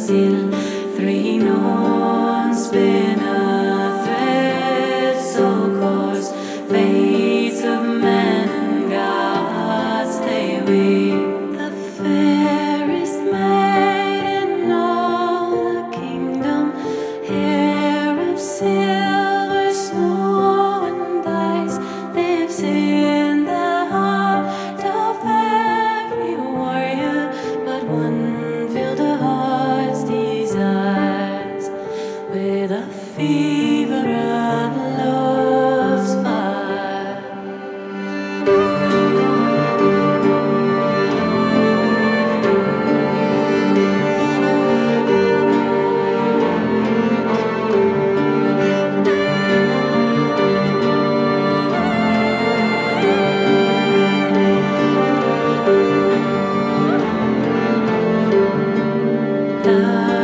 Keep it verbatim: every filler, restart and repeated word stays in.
seal, three known spin a thread so coarse, fates of men and gods they weave. The fairest maid in all the kingdom, hair of silver, snow and ice, lives in the heart of every warrior, but one filled her heart's desires with a fever of love's fire. Love